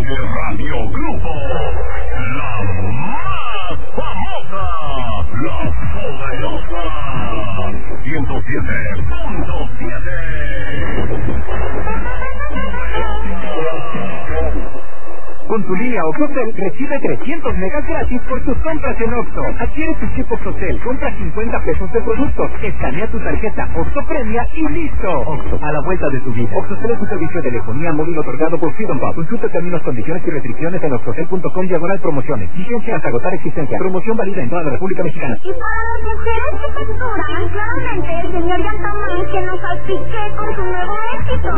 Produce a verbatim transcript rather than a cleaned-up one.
de Radio Grupo, la más famosa, la poderosa, ciento siete punto siete. Con tu línea OXXOCEL recibe trescientos megas gratis por tus compras en Oxxo. Adquiere tu chip OXXOCEL, compra cincuenta pesos de productos, escanea tu tarjeta Oxxo Premia y listo. Oxxo, a la vuelta de tu vida. OXXOCEL es un servicio de telefonía móvil otorgado por Freedom Pub. Consulta términos, condiciones y restricciones en oxxocel punto com diagonal promociones. Vigencia hasta agotar existencia. Promoción válida en toda la República Mexicana. Y para las mujeres que facturan, claramente el señor Yantamán que nos salpique con su nuevo éxito.